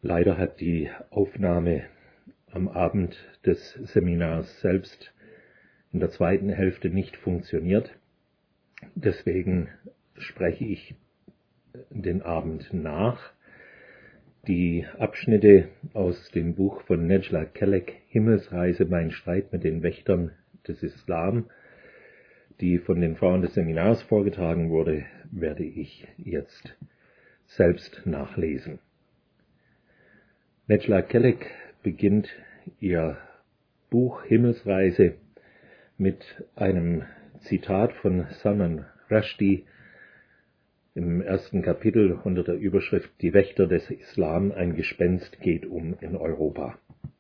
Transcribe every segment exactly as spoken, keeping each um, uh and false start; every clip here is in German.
Leider hat die Aufnahme am Abend des Seminars selbst in der zweiten Hälfte nicht funktioniert. Deswegen spreche ich den Abend nach. Die Abschnitte aus dem Buch von Necla Kelek, Himmelsreise, mein Streit mit den Wächtern des Islam, die von den Frauen des Seminars vorgetragen wurde, werde ich jetzt selbst nachlesen. Necla Kelek beginnt ihr Buch Himmelsreise mit einem Zitat von Salman Rushdie im ersten Kapitel unter der Überschrift Die Wächter des Islam, ein Gespenst geht um in Europa.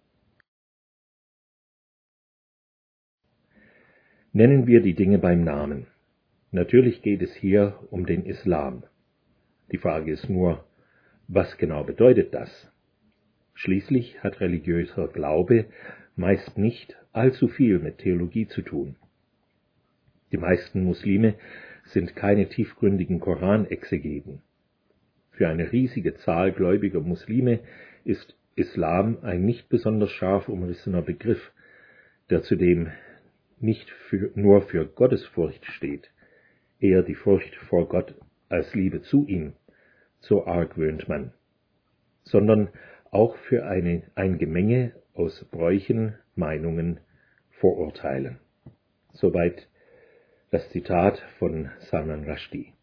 Nennen wir die Dinge beim Namen. Natürlich geht es hier um den Islam. Die Frage ist nur, was genau bedeutet das? Schließlich hat religiöser Glaube meist nicht allzu viel mit Theologie zu tun. Die meisten Muslime sind keine tiefgründigen Koranexegeten. Für eine riesige Zahl gläubiger Muslime ist Islam ein nicht besonders scharf umrissener Begriff, der zudem nicht für, nur für Gottesfurcht steht, eher die Furcht vor Gott als Liebe zu ihm, so argwöhnt man, sondern auch für eine, ein Gemenge aus Bräuchen, Meinungen, Vorurteilen. Soweit das Zitat von Salman Rushdie.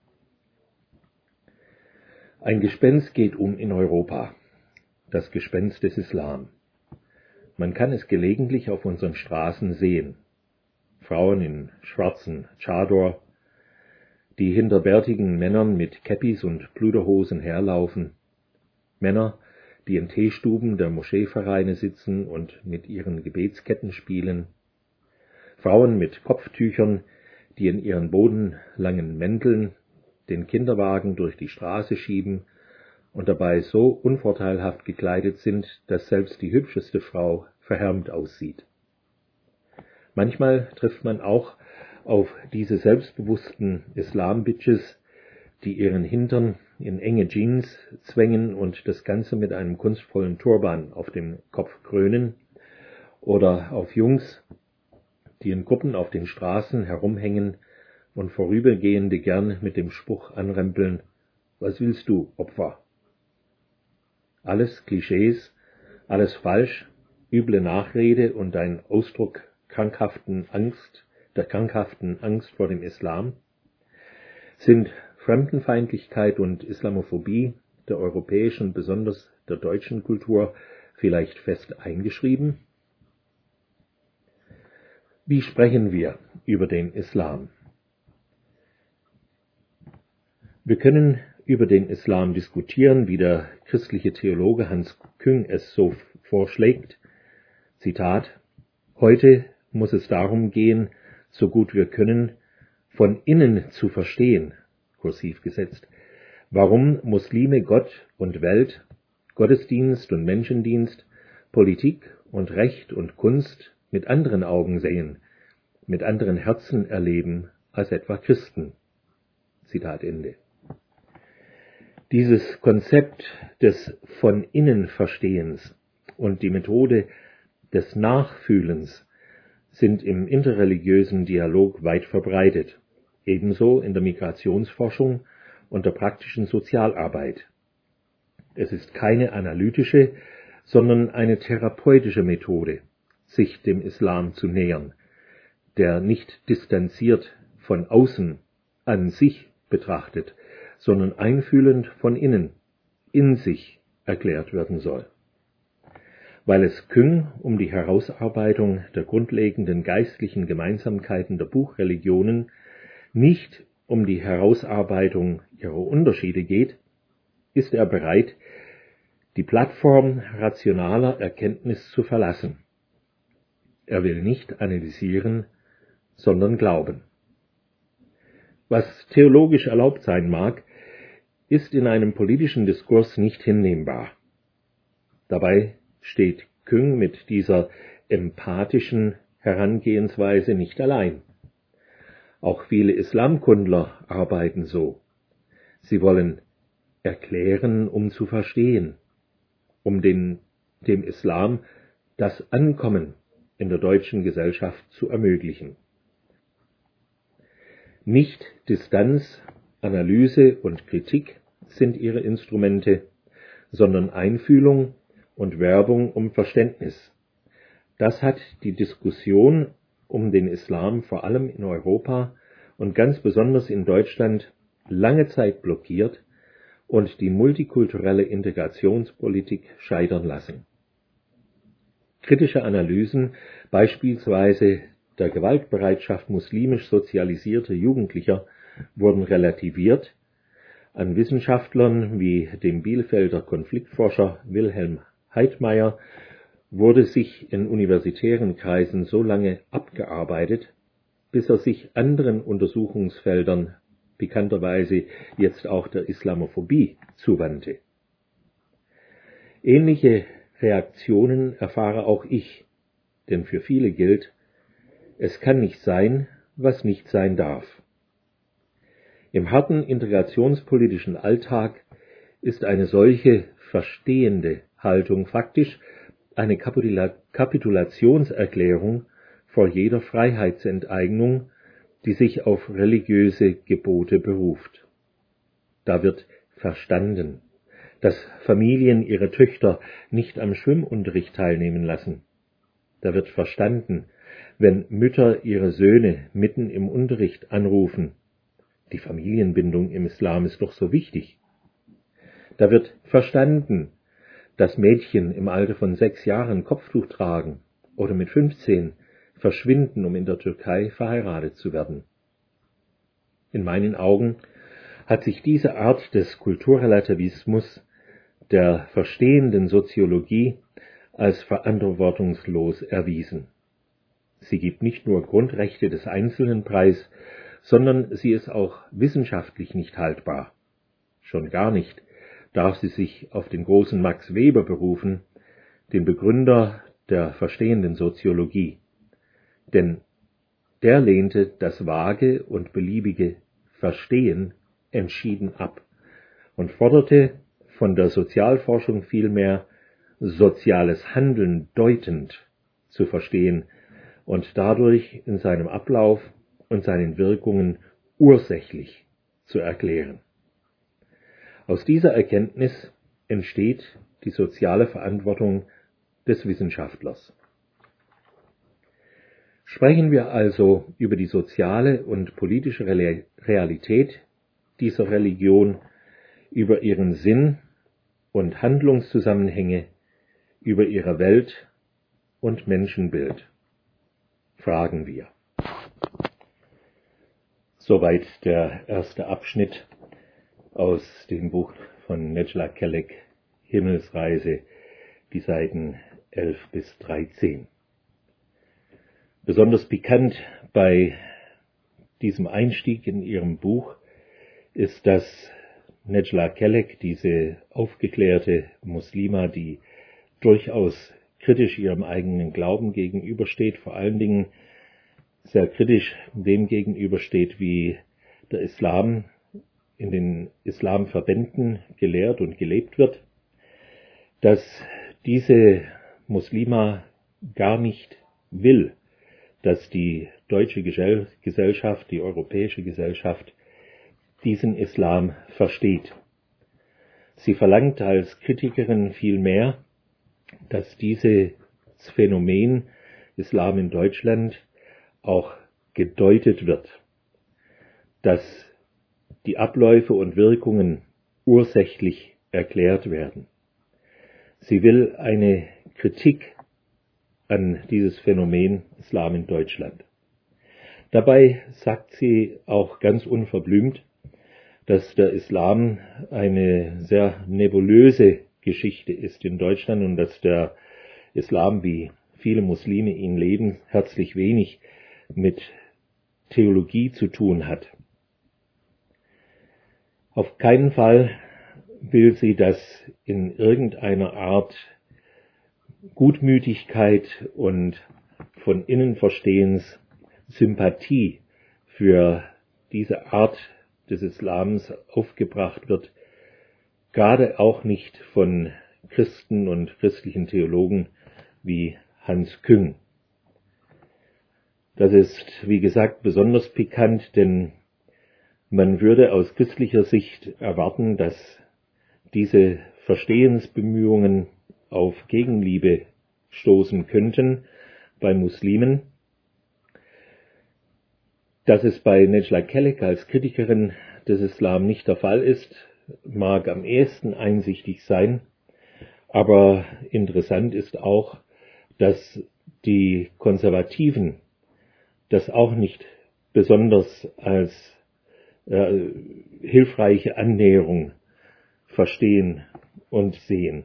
Ein Gespenst geht um in Europa, das Gespenst des Islam. Man kann es gelegentlich auf unseren Straßen sehen. Frauen in schwarzen Chador, die hinter bärtigen Männern mit Käppis und Pluderhosen herlaufen, Männer, die in Teestuben der Moscheevereine sitzen und mit ihren Gebetsketten spielen, Frauen mit Kopftüchern, die in ihren bodenlangen Mänteln den Kinderwagen durch die Straße schieben und dabei so unvorteilhaft gekleidet sind, dass selbst die hübscheste Frau verhärmt aussieht. Manchmal trifft man auch auf diese selbstbewussten Islam-Bitches, die ihren Hintern in enge Jeans zwängen und das Ganze mit einem kunstvollen Turban auf dem Kopf krönen, oder auf Jungs, die in Gruppen auf den Straßen herumhängen und Vorübergehende gern mit dem Spruch anrempeln: Was willst du, Opfer? Alles Klischees, alles falsch, üble Nachrede und ein Ausdruck krankhaften Angst, der krankhaften Angst vor dem Islam. Sind Fremdenfeindlichkeit und Islamophobie der europäischen, besonders der deutschen Kultur vielleicht fest eingeschrieben? Wie sprechen wir über den Islam? Wir können über den Islam diskutieren, wie der christliche Theologe Hans Küng es so vorschlägt. Zitat: Heute muss es darum gehen, so gut wir können, von innen zu verstehen, kursiv gesetzt, warum Muslime Gott und Welt, Gottesdienst und Menschendienst, Politik und Recht und Kunst mit anderen Augen sehen, mit anderen Herzen erleben als etwa Christen. Zitat Ende. Dieses Konzept des von innen Verstehens und die Methode des Nachfühlens sind im interreligiösen Dialog weit verbreitet, ebenso in der Migrationsforschung und der praktischen Sozialarbeit. Es ist keine analytische, sondern eine therapeutische Methode, sich dem Islam zu nähern, der nicht distanziert von außen an sich betrachtet, sondern einfühlend von innen, in sich erklärt werden soll. Weil es Küng um die Herausarbeitung der grundlegenden geistlichen Gemeinsamkeiten der Buchreligionen, nicht um die Herausarbeitung ihrer Unterschiede geht, ist er bereit, die Plattform rationaler Erkenntnis zu verlassen. Er will nicht analysieren, sondern glauben. Was theologisch erlaubt sein mag, ist in einem politischen Diskurs nicht hinnehmbar. Dabei steht Küng mit dieser empathischen Herangehensweise nicht allein. Auch viele Islamkundler arbeiten so. Sie wollen erklären, um zu verstehen. um den, dem Islam das Ankommen in der deutschen Gesellschaft zu ermöglichen. Nicht Distanz, Analyse und Kritik sind ihre Instrumente, sondern Einfühlung und Werbung um Verständnis. Das hat die Diskussion um den Islam vor allem in Europa und ganz besonders in Deutschland lange Zeit blockiert und die multikulturelle Integrationspolitik scheitern lassen. Kritische Analysen, beispielsweise der Gewaltbereitschaft muslimisch sozialisierter Jugendlicher, wurden relativiert. An Wissenschaftlern wie dem Bielefelder Konfliktforscher Wilhelm Heidmeier wurde sich in universitären Kreisen so lange abgearbeitet, bis er sich anderen Untersuchungsfeldern, bekannterweise jetzt auch der Islamophobie, zuwandte. Ähnliche Reaktionen erfahre auch ich, denn für viele gilt, es kann nicht sein, was nicht sein darf. Im harten integrationspolitischen Alltag ist eine solche verstehende Haltung faktisch eine Kapitula- Kapitulationserklärung vor jeder Freiheitsenteignung, die sich auf religiöse Gebote beruft. Da wird verstanden, dass Familien ihre Töchter nicht am Schwimmunterricht teilnehmen lassen. Da wird verstanden, wenn Mütter ihre Söhne mitten im Unterricht anrufen. Die Familienbindung im Islam ist doch so wichtig. Da wird verstanden, dass Mädchen im Alter von sechs Jahren Kopftuch tragen oder mit fünfzehn verschwinden, um in der Türkei verheiratet zu werden. In meinen Augen hat sich diese Art des Kulturrelativismus, der verstehenden Soziologie, als verantwortungslos erwiesen. Sie gibt nicht nur Grundrechte des Einzelnen preis, sondern sie ist auch wissenschaftlich nicht haltbar. Schon gar nicht darf sie sich auf den großen Max Weber berufen, den Begründer der verstehenden Soziologie. Denn der lehnte das vage und beliebige Verstehen entschieden ab und forderte von der Sozialforschung vielmehr, soziales Handeln deutend zu verstehen und dadurch in seinem Ablauf und seinen Wirkungen ursächlich zu erklären. Aus dieser Erkenntnis entsteht die soziale Verantwortung des Wissenschaftlers. Sprechen wir also über die soziale und politische Realität dieser Religion, über ihren Sinn und Handlungszusammenhänge, über ihre Welt- und Menschenbild. Fragen wir. Soweit der erste Abschnitt aus dem Buch von Necla Kelek, Himmelsreise, die Seiten elf bis dreizehn. Besonders pikant bei diesem Einstieg in ihrem Buch ist, dass Necla Kelek, diese aufgeklärte Muslima, die durchaus kritisch ihrem eigenen Glauben gegenübersteht, vor allen Dingen sehr kritisch dem gegenübersteht, wie der Islam in den Islamverbänden gelehrt und gelebt wird, dass diese Muslima gar nicht will, dass die deutsche Gesellschaft, die europäische Gesellschaft diesen Islam versteht. Sie verlangt als Kritikerin vielmehr, dass dieses Phänomen Islam in Deutschland auch gedeutet wird, dass die Abläufe und Wirkungen ursächlich erklärt werden. Sie will eine Kritik an dieses Phänomen Islam in Deutschland. Dabei sagt sie auch ganz unverblümt, dass der Islam eine sehr nebulöse Geschichte ist in Deutschland und dass der Islam, wie viele Muslime ihn leben, herzlich wenig mit Theologie zu tun hat. Auf keinen Fall will sie, dass in irgendeiner Art Gutmütigkeit und von innen Verstehens Sympathie für diese Art des Islams aufgebracht wird, gerade auch nicht von Christen und christlichen Theologen wie Hans Küng. Das ist, wie gesagt, besonders pikant, denn man würde aus christlicher Sicht erwarten, dass diese Verstehensbemühungen auf Gegenliebe stoßen könnten bei Muslimen. Dass es bei Necla Kelek als Kritikerin des Islam nicht der Fall ist, mag am ehesten einsichtig sein, aber interessant ist auch, dass die Konservativen das auch nicht besonders als äh, hilfreiche Annäherung verstehen und sehen.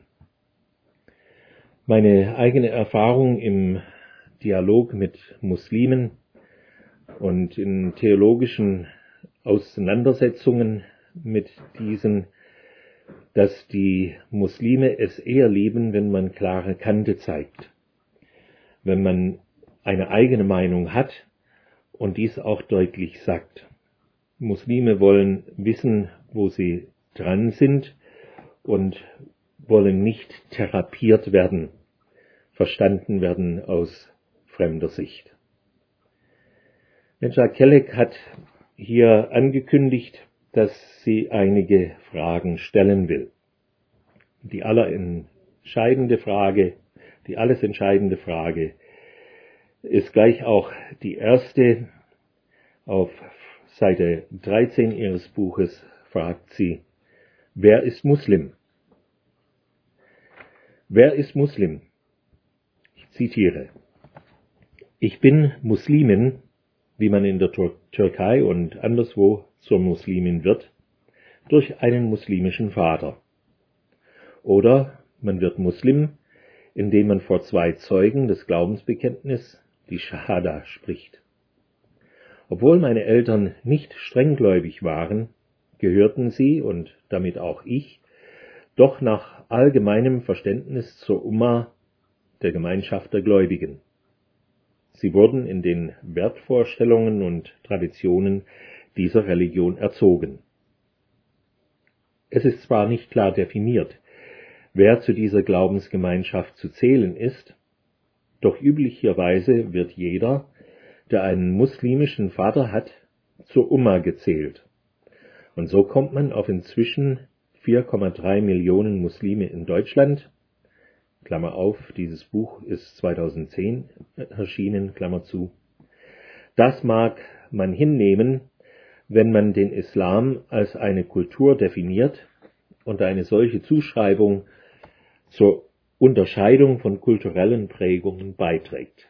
Meine eigene Erfahrung im Dialog mit Muslimen und in theologischen Auseinandersetzungen mit diesen, dass die Muslime es eher lieben, wenn man klare Kante zeigt, wenn man eine eigene Meinung hat und dies auch deutlich sagt. Muslime wollen wissen, wo sie dran sind und wollen nicht therapiert werden, verstanden werden aus fremder Sicht. Necla Kelek hat hier angekündigt, dass sie einige Fragen stellen will. Die allerentscheidende Frage, die alles entscheidende Frage ist gleich auch die erste. Auf Seite dreizehn ihres Buches fragt sie: Wer ist Muslim? Wer ist Muslim? Ich zitiere: Ich bin Muslimin, wie man in der Tür- Türkei und anderswo zur Muslimin wird, durch einen muslimischen Vater. Oder man wird Muslim, indem man vor zwei Zeugen des Glaubensbekenntnisses, die Schahada, spricht. Obwohl meine Eltern nicht strenggläubig waren, gehörten sie, und damit auch ich, doch nach allgemeinem Verständnis zur Umma, der Gemeinschaft der Gläubigen. Sie wurden in den Wertvorstellungen und Traditionen dieser Religion erzogen. Es ist zwar nicht klar definiert, wer zu dieser Glaubensgemeinschaft zu zählen ist, doch üblicherweise wird jeder, der einen muslimischen Vater hat, zur Umma gezählt. Und so kommt man auf inzwischen vier Komma drei Millionen Muslime in Deutschland, Klammer auf, dieses Buch ist zweitausendzehn erschienen, Klammer zu. Das mag man hinnehmen, wenn man den Islam als eine Kultur definiert und eine solche Zuschreibung zur Unterscheidung von kulturellen Prägungen beiträgt.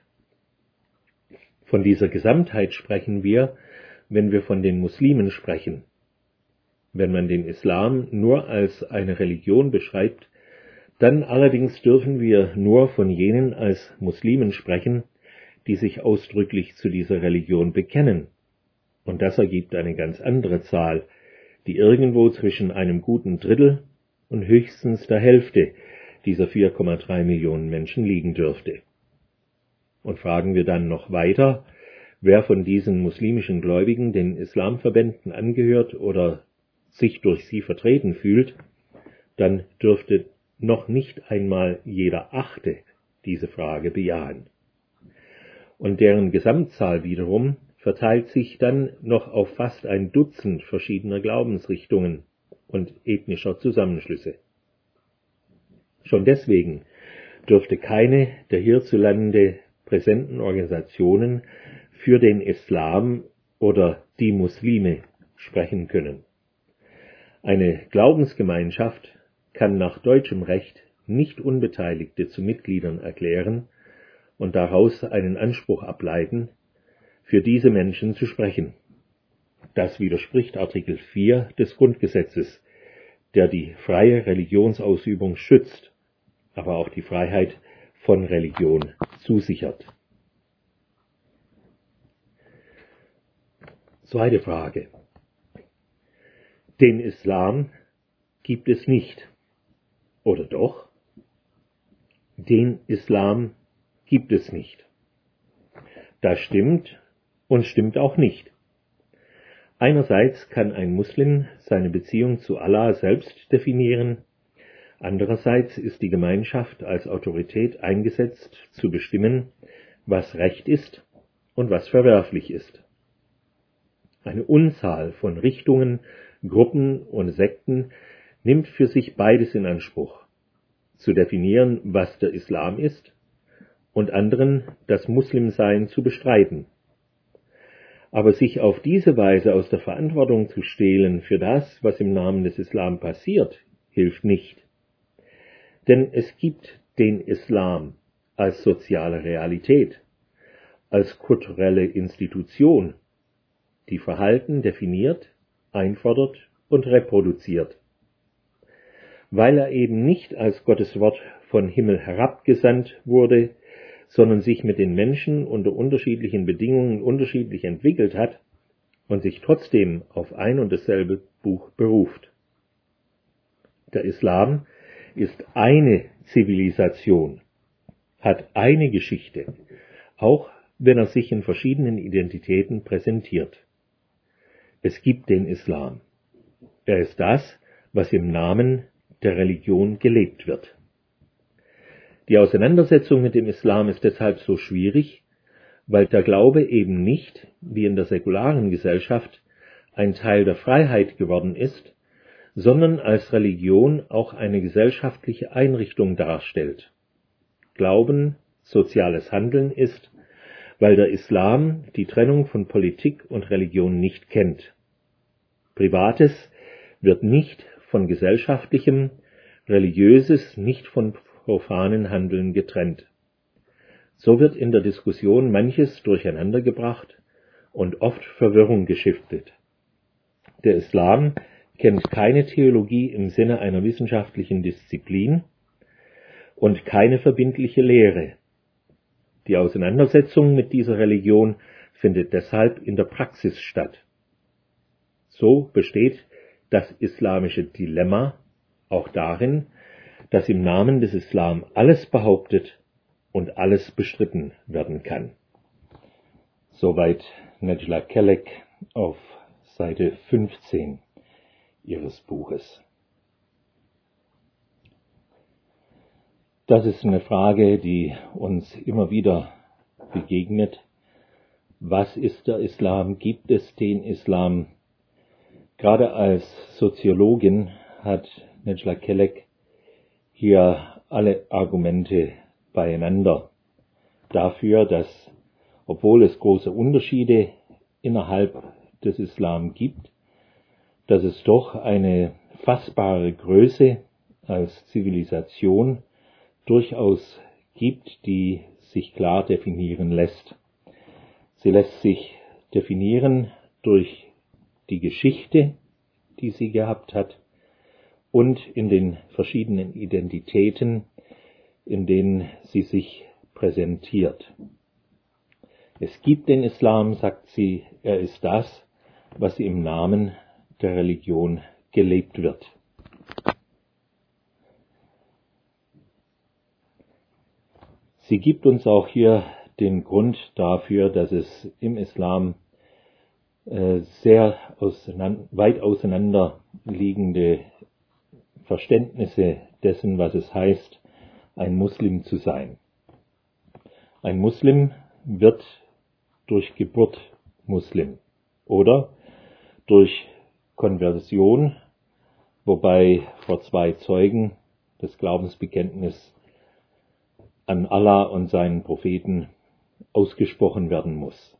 Von dieser Gesamtheit sprechen wir, wenn wir von den Muslimen sprechen. Wenn man den Islam nur als eine Religion beschreibt, dann allerdings dürfen wir nur von jenen als Muslimen sprechen, die sich ausdrücklich zu dieser Religion bekennen. Und das ergibt eine ganz andere Zahl, die irgendwo zwischen einem guten Drittel und höchstens der Hälfte dieser vier Komma drei Millionen Menschen liegen dürfte. Und fragen wir dann noch weiter, wer von diesen muslimischen Gläubigen den Islamverbänden angehört oder sich durch sie vertreten fühlt, dann dürfte noch nicht einmal jeder Achte diese Frage bejahen. Und deren Gesamtzahl wiederum verteilt sich dann noch auf fast ein Dutzend verschiedener Glaubensrichtungen und ethnischer Zusammenschlüsse. Schon deswegen dürfte keine der hierzulande präsenten Organisationen für den Islam oder die Muslime sprechen können. Eine Glaubensgemeinschaft kann nach deutschem Recht nicht Unbeteiligte zu Mitgliedern erklären und daraus einen Anspruch ableiten, für diese Menschen zu sprechen. Das widerspricht Artikel vier des Grundgesetzes, der die freie Religionsausübung schützt, aber auch die Freiheit von Religion zusichert. Zweite Frage. Den Islam gibt es nicht. Oder doch? Den Islam gibt es nicht. Das stimmt und stimmt auch nicht. Einerseits kann ein Muslim seine Beziehung zu Allah selbst definieren, Andererseits ist die Gemeinschaft als Autorität eingesetzt, zu bestimmen, was Recht ist und was verwerflich ist. Eine Unzahl von Richtungen, Gruppen und Sekten nimmt für sich beides in Anspruch: zu definieren, was der Islam ist, und anderen das Muslimsein zu bestreiten. Aber sich auf diese Weise aus der Verantwortung zu stehlen für das, was im Namen des Islam passiert, hilft nicht. Denn es gibt den Islam als soziale Realität, als kulturelle Institution, die Verhalten definiert, einfordert und reproduziert. Weil er eben nicht als Gottes Wort von Himmel herabgesandt wurde, sondern sich mit den Menschen unter unterschiedlichen Bedingungen unterschiedlich entwickelt hat und sich trotzdem auf ein und dasselbe Buch beruft. Der Islam ist eine Zivilisation, hat eine Geschichte, auch wenn er sich in verschiedenen Identitäten präsentiert. Es gibt den Islam. Er ist das, was im Namen der Religion gelebt wird. Die Auseinandersetzung mit dem Islam ist deshalb so schwierig, weil der Glaube eben nicht, wie in der säkularen Gesellschaft, ein Teil der Freiheit geworden ist, sondern als Religion auch eine gesellschaftliche Einrichtung darstellt. Glauben soziales Handeln ist, weil der Islam die Trennung von Politik und Religion nicht kennt. Privates wird nicht von gesellschaftlichem, religiöses nicht von profanen Handeln getrennt. So wird in der Diskussion manches durcheinandergebracht und oft Verwirrung gestiftet. Der Islam kennt keine Theologie im Sinne einer wissenschaftlichen Disziplin und keine verbindliche Lehre. Die Auseinandersetzung mit dieser Religion findet deshalb in der Praxis statt. So besteht das islamische Dilemma auch darin, dass im Namen des Islam alles behauptet und alles bestritten werden kann. Soweit Nejla Kelek auf Seite fünfzehn ihres Buches. Das ist eine Frage, die uns immer wieder begegnet. Was ist der Islam? Gibt es den Islam? Gerade als Soziologin hat Nejla Kelek hier alle Argumente beieinander dafür, dass, obwohl es große Unterschiede innerhalb des Islam gibt, dass es doch eine fassbare Größe als Zivilisation durchaus gibt, die sich klar definieren lässt. Sie lässt sich definieren durch die Geschichte, die sie gehabt hat, und in den verschiedenen Identitäten, in denen sie sich präsentiert. Es gibt den Islam, sagt sie, er ist das, was im Namen der Religion gelebt wird. Sie gibt uns auch hier den Grund dafür, dass es im Islam äh, sehr auseinander, weit auseinander liegende Verständnisse dessen, was es heißt, ein Muslim zu sein. Ein Muslim wird durch Geburt Muslim oder durch Konversion, wobei vor zwei Zeugen das Glaubensbekenntnis an Allah und seinen Propheten ausgesprochen werden muss.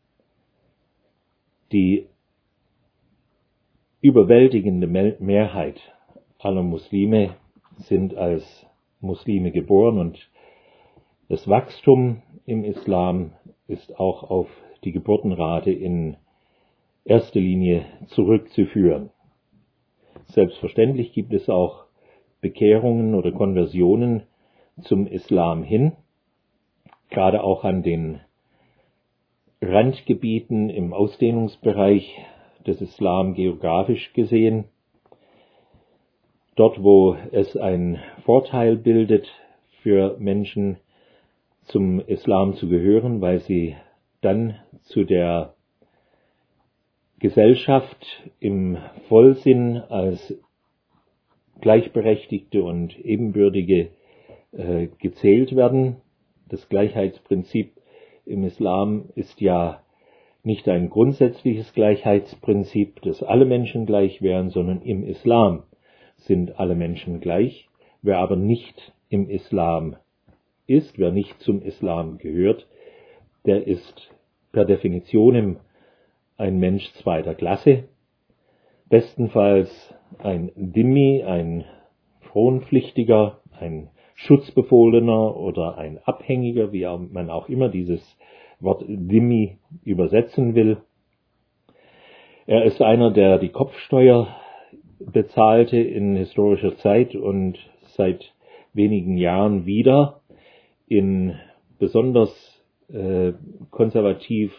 Die überwältigende Mehrheit aller Muslime sind als Muslime geboren und das Wachstum im Islam ist auch auf die Geburtenrate in erster Linie zurückzuführen. Selbstverständlich gibt es auch Bekehrungen oder Konversionen zum Islam hin, gerade auch an den Randgebieten im Ausdehnungsbereich des Islam geografisch gesehen. Dort, wo es einen Vorteil bildet für Menschen, zum Islam zu gehören, weil sie dann zu der Gesellschaft im Vollsinn als Gleichberechtigte und Ebenbürtige äh, gezählt werden. Das Gleichheitsprinzip im Islam ist ja nicht ein grundsätzliches Gleichheitsprinzip, dass alle Menschen gleich wären, sondern im Islam sind alle Menschen gleich. Wer aber nicht im Islam ist, wer nicht zum Islam gehört, der ist per Definition ein Mensch zweiter Klasse, bestenfalls ein Dhimmi, ein Fronpflichtiger, ein Schutzbefohlener oder ein Abhängiger, wie man auch immer dieses Wort Dhimmi übersetzen will. Er ist einer, der die Kopfsteuer bezahlte in historischer Zeit und seit wenigen Jahren wieder in besonders äh, konservativ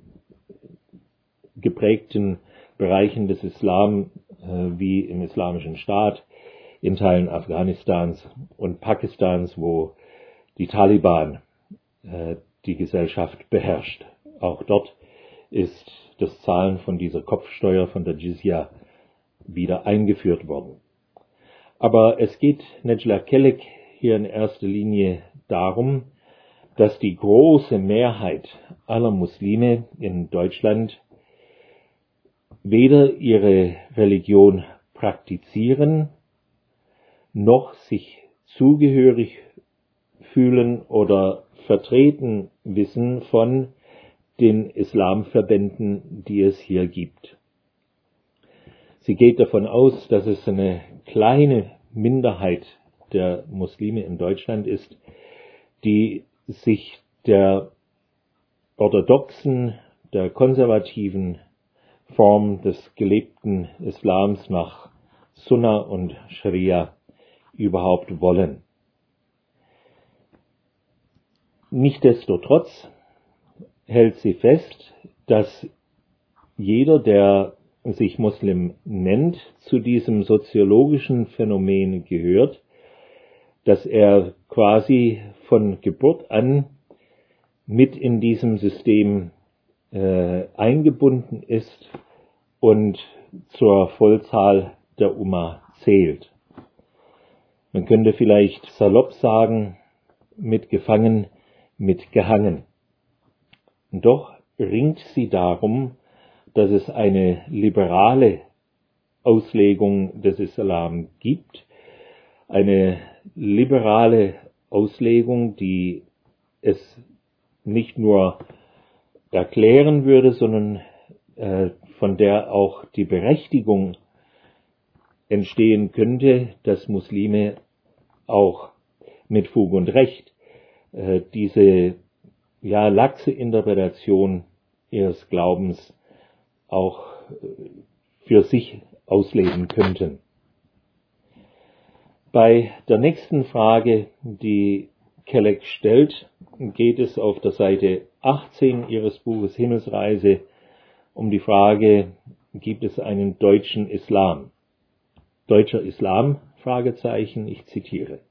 geprägten Bereichen des Islam, äh, wie im Islamischen Staat, in Teilen Afghanistans und Pakistans, wo die Taliban äh, die Gesellschaft beherrscht. Auch dort ist das Zahlen von dieser Kopfsteuer, von der Jizya, wieder eingeführt worden. Aber es geht Necla Kelek hier in erster Linie darum, dass die große Mehrheit aller Muslime in Deutschland weder ihre Religion praktizieren, noch sich zugehörig fühlen oder vertreten wissen von den Islamverbänden, die es hier gibt. Sie geht davon aus, dass es eine kleine Minderheit der Muslime in Deutschland ist, die sich der orthodoxen, der konservativen Form des gelebten Islams nach Sunna und Scharia überhaupt wollen. Nichtsdestotrotz hält sie fest, dass jeder, der sich Muslim nennt, zu diesem soziologischen Phänomen gehört, dass er quasi von Geburt an mit in diesem System äh, eingebunden ist und zur Vollzahl der Umma zählt. Man könnte vielleicht salopp sagen, mitgefangen, mitgehangen. Und doch ringt sie darum, dass es eine liberale Auslegung des Islam gibt, eine liberale Auslegung, die es nicht nur erklären würde, sondern äh, von der auch die Berechtigung entstehen könnte, dass Muslime auch mit Fug und Recht äh, diese ja laxe Interpretation ihres Glaubens auch für sich ausleben könnten. Bei der nächsten Frage, die Kelek stellt, geht es auf der Seite achtzehn ihres Buches Himmelsreise um die Frage, gibt es einen deutschen Islam? Deutscher Islam? Fragezeichen, ich zitiere.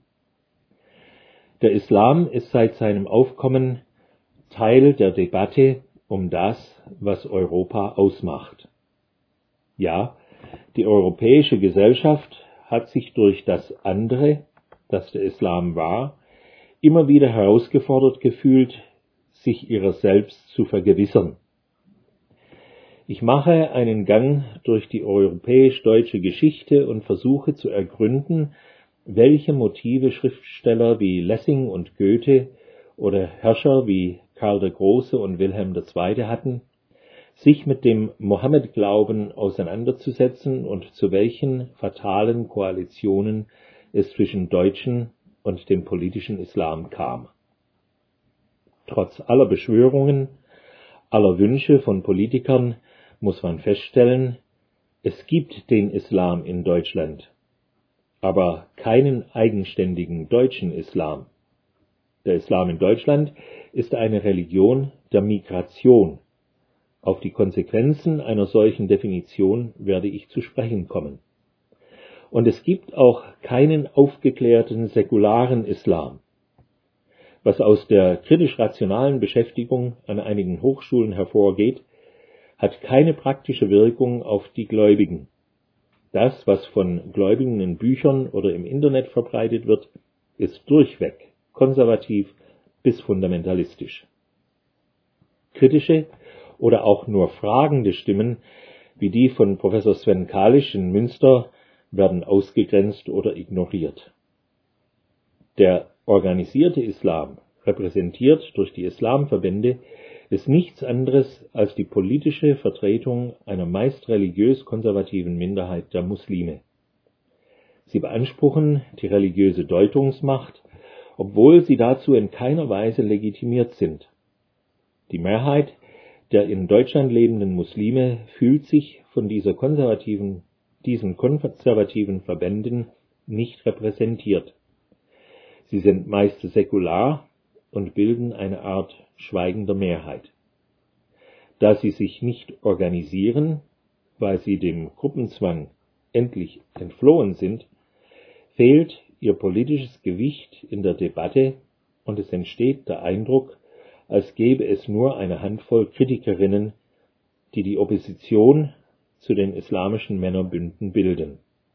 Der Islam ist seit seinem Aufkommen Teil der Debatte um das, was Europa ausmacht. Ja, die europäische Gesellschaft hat sich durch das andere, das der Islam war, immer wieder herausgefordert gefühlt, sich ihrer selbst zu vergewissern. Ich mache einen Gang durch die europäisch-deutsche Geschichte und versuche zu ergründen, welche Motive Schriftsteller wie Lessing und Goethe oder Herrscher wie Karl der Große und Wilhelm der Zweite hatten, sich mit dem Mohammed-Glauben auseinanderzusetzen und zu welchen fatalen Koalitionen es zwischen Deutschen und dem politischen Islam kam. Trotz aller Beschwörungen, aller Wünsche von Politikern muss man feststellen, es gibt den Islam in Deutschland, aber keinen eigenständigen deutschen Islam. Der Islam in Deutschland ist eine Religion der Migration. Auf die Konsequenzen einer solchen Definition werde ich zu sprechen kommen. Und es gibt auch keinen aufgeklärten säkularen Islam. Was aus der kritisch-rationalen Beschäftigung an einigen Hochschulen hervorgeht, hat keine praktische Wirkung auf die Gläubigen. Das, was von Gläubigen in Büchern oder im Internet verbreitet wird, ist durchweg konservativ bis fundamentalistisch. Kritische oder auch nur fragende Stimmen, wie die von Professor Sven Kalisch in Münster, werden ausgegrenzt oder ignoriert. Der organisierte Islam, repräsentiert durch die Islamverbände, ist nichts anderes als die politische Vertretung einer meist religiös-konservativen Minderheit der Muslime. Sie beanspruchen die religiöse Deutungsmacht, obwohl sie dazu in keiner Weise legitimiert sind. Die Mehrheit der in Deutschland lebenden Muslime fühlt sich von dieser konservativen, diesen konservativen Verbänden nicht repräsentiert. Sie sind meist säkular und bilden eine Art schweigender Mehrheit. Da sie sich nicht organisieren, weil sie dem Gruppenzwang endlich entflohen sind, fehlt ihr politisches Gewicht in der Debatte und es entsteht der Eindruck, als gäbe es nur eine Handvoll Kritikerinnen, die die Opposition zu den islamischen Männerbünden bilden.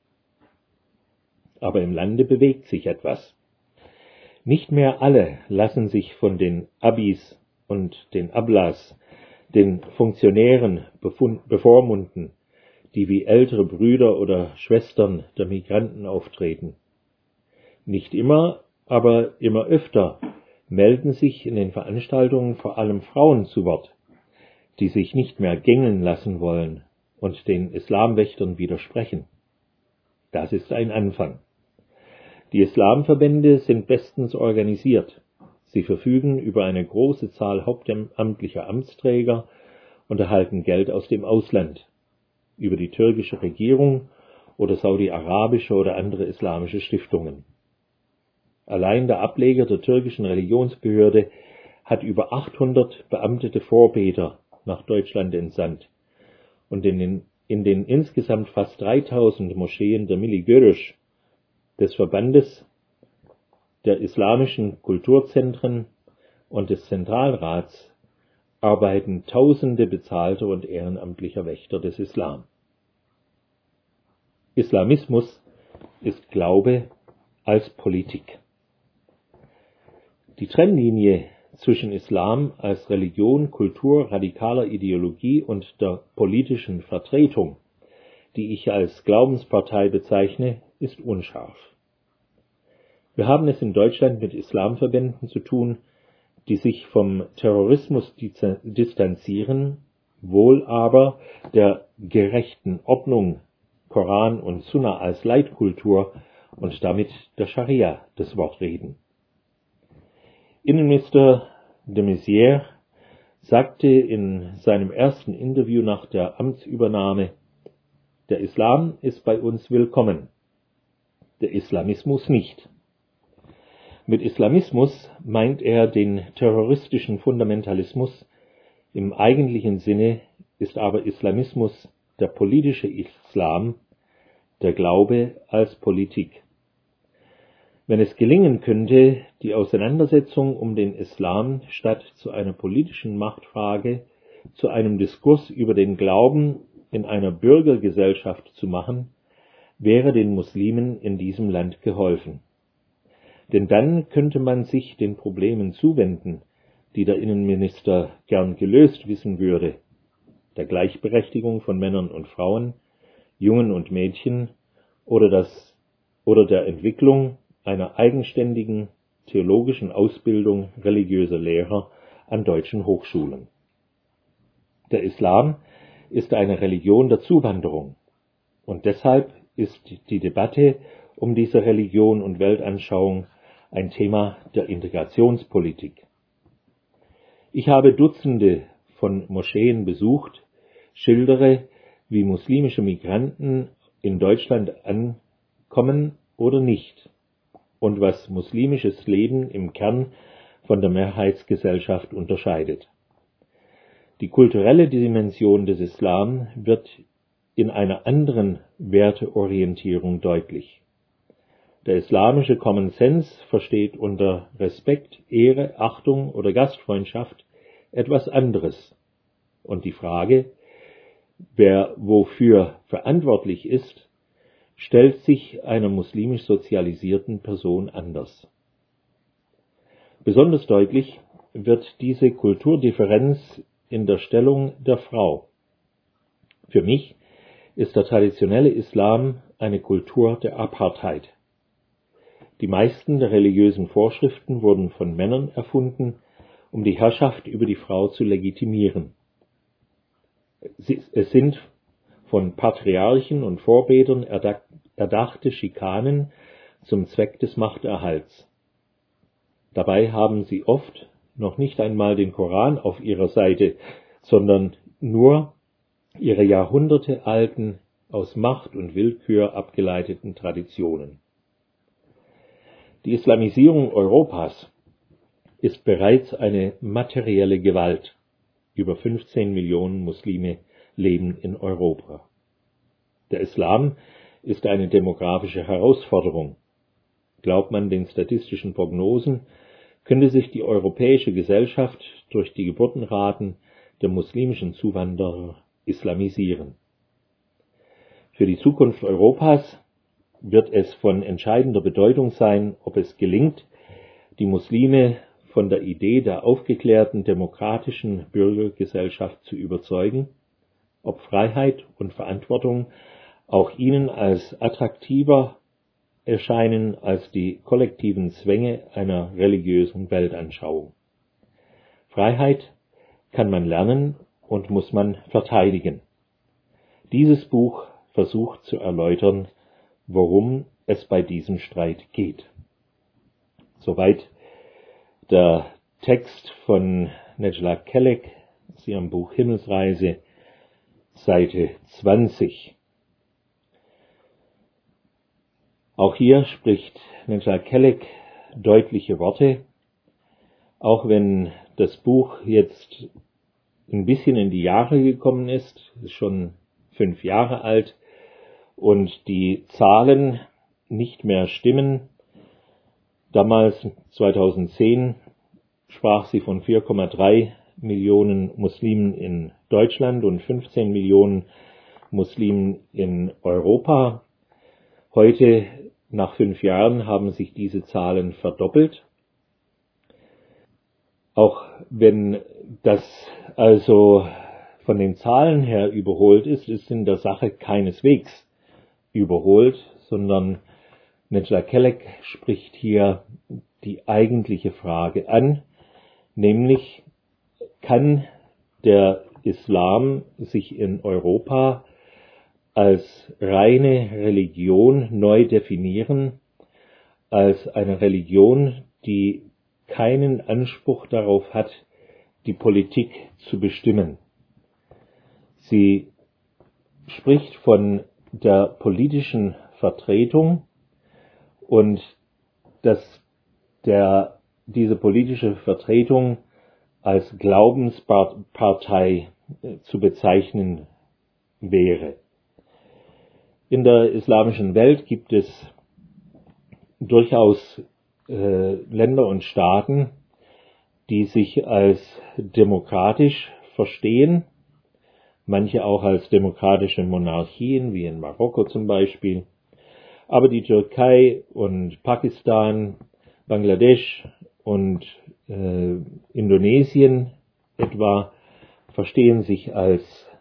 Aber im Lande bewegt sich etwas. Nicht mehr alle lassen sich von den Abis und den Ablas, den Funktionären, bevormunden, die wie ältere Brüder oder Schwestern der Migranten auftreten. Nicht immer, aber immer öfter melden sich in den Veranstaltungen vor allem Frauen zu Wort, die sich nicht mehr gängeln lassen wollen und den Islamwächtern widersprechen. Das ist ein Anfang. Die Islamverbände sind bestens organisiert. Sie verfügen über eine große Zahl hauptamtlicher Amtsträger und erhalten Geld aus dem Ausland, über die türkische Regierung oder saudi-arabische oder andere islamische Stiftungen. Allein der Ableger der türkischen Religionsbehörde hat über achthundert beamtete Vorbeter nach Deutschland entsandt und in den, in den insgesamt fast dreitausend Moscheen der Milli Görüş, des Verbandes der islamischen Kulturzentren und des Zentralrats arbeiten Tausende bezahlter und ehrenamtlicher Wächter des Islam. Islamismus ist Glaube als Politik. Die Trennlinie zwischen Islam als Religion, Kultur, radikaler Ideologie und der politischen Vertretung, die ich als Glaubenspartei bezeichne, ist unscharf. Wir haben es in Deutschland mit Islamverbänden zu tun, die sich vom Terrorismus distanzieren, wohl aber der gerechten Ordnung, Koran und Sunna als Leitkultur und damit der Scharia das Wort reden. Innenminister de Maizière sagte in seinem ersten Interview nach der Amtsübernahme: Der Islam ist bei uns willkommen, der Islamismus nicht. Mit Islamismus meint er den terroristischen Fundamentalismus, im eigentlichen Sinne ist aber Islamismus der politische Islam, der Glaube als Politik. Wenn es gelingen könnte, die Auseinandersetzung um den Islam statt zu einer politischen Machtfrage zu einem Diskurs über den Glauben in einer Bürgergesellschaft zu machen, wäre den Muslimen in diesem Land geholfen. Denn dann könnte man sich den Problemen zuwenden, die der Innenminister gern gelöst wissen würde, der Gleichberechtigung von Männern und Frauen, Jungen und Mädchen oder, das, oder der Entwicklung einer eigenständigen theologischen Ausbildung religiöser Lehrer an deutschen Hochschulen. Der Islam ist eine Religion der Zuwanderung und deshalb ist die Debatte um diese Religion und Weltanschauung ein Thema der Integrationspolitik. Ich habe Dutzende von Moscheen besucht, schildere, wie muslimische Migranten in Deutschland ankommen oder nicht und was muslimisches Leben im Kern von der Mehrheitsgesellschaft unterscheidet. Die kulturelle Dimension des Islam wird in einer anderen Werteorientierung deutlich. Der islamische Common Sense versteht unter Respekt, Ehre, Achtung oder Gastfreundschaft etwas anderes. Und die Frage, wer wofür verantwortlich ist, stellt sich einer muslimisch sozialisierten Person anders. Besonders deutlich wird diese Kulturdifferenz in der Stellung der Frau. Für mich ist der traditionelle Islam eine Kultur der Apartheid. Die meisten der religiösen Vorschriften wurden von Männern erfunden, um die Herrschaft über die Frau zu legitimieren. Es sind von Patriarchen und Vorredern erdachte Schikanen zum Zweck des Machterhalts. Dabei haben sie oft noch nicht einmal den Koran auf ihrer Seite, sondern nur ihre jahrhundertealten, aus Macht und Willkür abgeleiteten Traditionen. Die Islamisierung Europas ist bereits eine materielle Gewalt. Über fünfzehn Millionen Muslime leben in Europa. Der Islam ist eine demografische Herausforderung. Glaubt man den statistischen Prognosen, könnte sich die europäische Gesellschaft durch die Geburtenraten der muslimischen Zuwanderer islamisieren. Für die Zukunft Europas wird es von entscheidender Bedeutung sein, ob es gelingt, die Muslime von der Idee der aufgeklärten demokratischen Bürgergesellschaft zu überzeugen, ob Freiheit und Verantwortung auch ihnen als attraktiver erscheinen als die kollektiven Zwänge einer religiösen Weltanschauung. Freiheit kann man lernen und muss man verteidigen. Dieses Buch versucht zu erläutern, worum es bei diesem Streit geht. Soweit der Text von Necla Kelek aus ihrem Buch Himmelsreise, Seite zwanzig. Auch hier spricht Necla Kelek deutliche Worte, auch wenn das Buch jetzt ein bisschen in die Jahre gekommen ist, ist schon fünf Jahre alt und die Zahlen nicht mehr stimmen. Damals, zweitausendzehn, sprach sie von vier Komma drei Millionen Muslimen in Deutschland und fünfzehn Millionen Muslimen in Europa. Heute, nach fünf Jahren, haben sich diese Zahlen verdoppelt. Auch wenn das also von den Zahlen her überholt ist, ist in der Sache keineswegs überholt, sondern Necla Kelek spricht hier die eigentliche Frage an, nämlich kann der Islam sich in Europa als reine Religion neu definieren, als eine Religion, die keinen Anspruch darauf hat, die Politik zu bestimmen. Sie spricht von der politischen Vertretung und dass der, diese politische Vertretung als Glaubenspartei zu bezeichnen wäre. In der islamischen Welt gibt es durchaus äh, Länder und Staaten, die sich als demokratisch verstehen, manche auch als demokratische Monarchien, wie in Marokko zum Beispiel. Aber die Türkei und Pakistan, Bangladesch und äh, Indonesien etwa verstehen sich als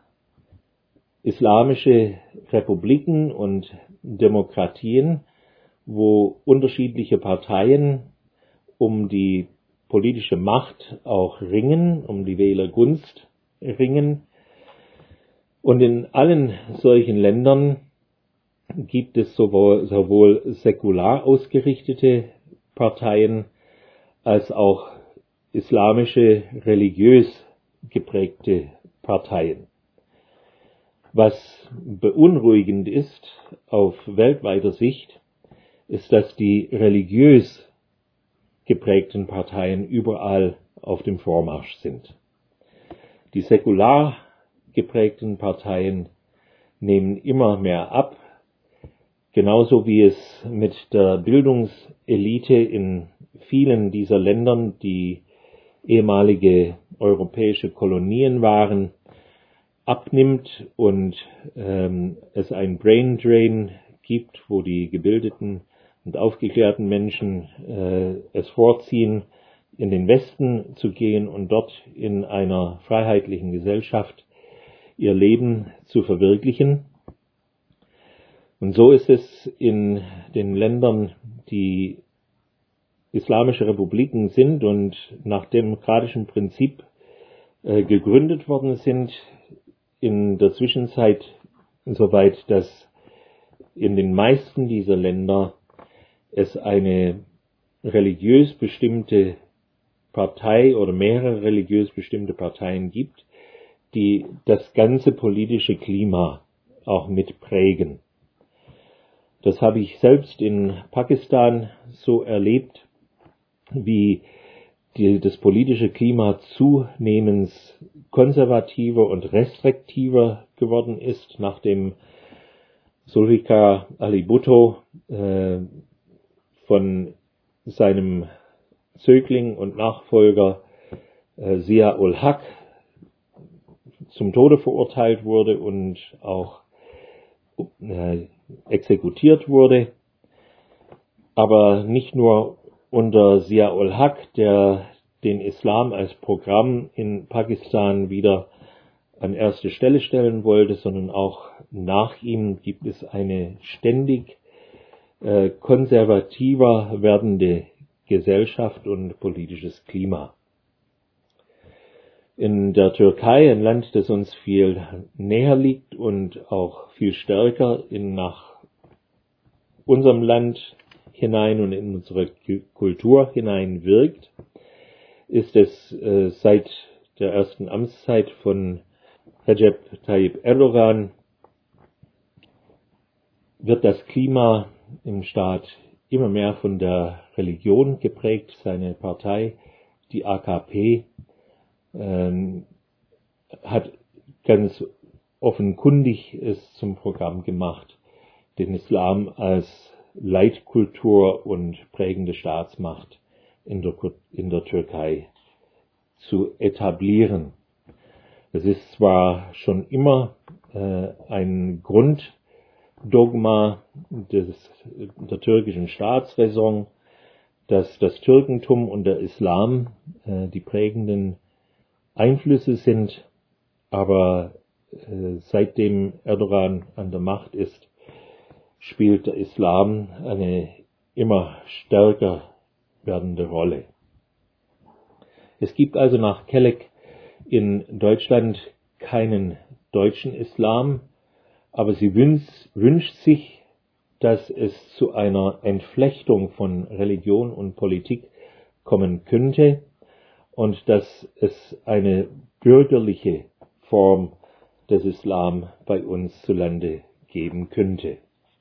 islamische Republiken und Demokratien, wo unterschiedliche Parteien um die politische Macht auch ringen, um die Wählergunst ringen. Und in allen solchen Ländern gibt es sowohl, sowohl säkular ausgerichtete Parteien als auch islamische, religiös geprägte Parteien. Was beunruhigend ist auf weltweiter Sicht, ist, dass die religiös geprägten Parteien überall auf dem Vormarsch sind. Die säkular geprägten Parteien nehmen immer mehr ab, genauso wie es mit der Bildungselite in vielen dieser Ländern, die ehemalige europäische Kolonien waren, abnimmt und ähm, es ein Brain Drain gibt, wo die gebildeten und aufgeklärten Menschen äh, es vorziehen, in den Westen zu gehen und dort in einer freiheitlichen Gesellschaft ihr Leben zu verwirklichen. Und so ist es in den Ländern, die islamische Republiken sind und nach demokratischem Prinzip äh, gegründet worden sind, in der Zwischenzeit soweit, dass in den meisten dieser Länder es eine religiös bestimmte Partei oder mehrere religiös bestimmte Parteien gibt, die das ganze politische Klima auch mitprägen. Das habe ich selbst in Pakistan so erlebt, wie die, das politische Klima zunehmend konservativer und restriktiver geworden ist, nachdem Zulfikar Ali Bhutto äh, von seinem Zögling und Nachfolger äh, Zia-ul-Haq zum Tode verurteilt wurde und auch äh, exekutiert wurde. Aber nicht nur unter Zia-ul-Haq, der den Islam als Programm in Pakistan wieder an erste Stelle stellen wollte, sondern auch nach ihm gibt es eine ständig äh, konservativer werdende Gesellschaft und politisches Klima. In der Türkei, ein Land, das uns viel näher liegt und auch viel stärker in nach unserem Land hinein und in unsere Kultur hinein wirkt, ist es äh, seit der ersten Amtszeit von Recep Tayyip Erdogan wird das Klima im Staat immer mehr von der Religion geprägt. Seine Partei, die A K P, ähm, hat ganz offenkundig es zum Programm gemacht, den Islam als Leitkultur und prägende Staatsmacht in der, in der Türkei zu etablieren. Es ist zwar schon immer äh, ein Grunddogma des, der türkischen Staatsräson, dass das Türkentum und der Islam äh, die prägenden Einflüsse sind, aber äh, seitdem Erdogan an der Macht ist, spielt der Islam eine immer stärker werdende Rolle. Es gibt also nach Kelleck in Deutschland keinen deutschen Islam, aber sie wünscht, wünscht sich, dass es zu einer Entflechtung von Religion und Politik kommen könnte und dass es eine bürgerliche Form des Islam bei uns zulande geben könnte.